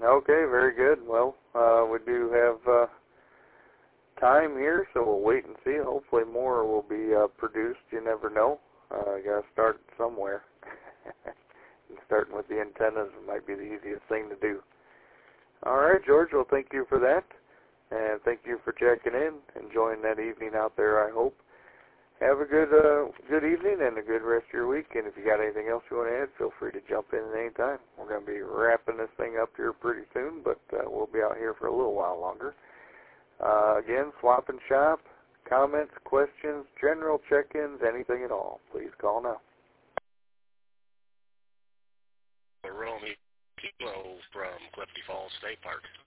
Okay, very good. Well, we do have time here, so we'll wait and see. Hopefully more will be produced. You never know. You got to start somewhere. And starting with the antennas might be the easiest thing to do. All right, George, well, thank you for that. And thank you for checking in, enjoying that evening out there, I hope. Have a good evening and a good rest of your week. And if you got anything else you want to add, feel free to jump in at any time. We're going to be wrapping this thing up here pretty soon, but we'll be out here for a little while longer. Again, Swap and Shop, comments, questions, general check-ins, anything at all, please call now. Romy Kilo from Clifty Falls State Park.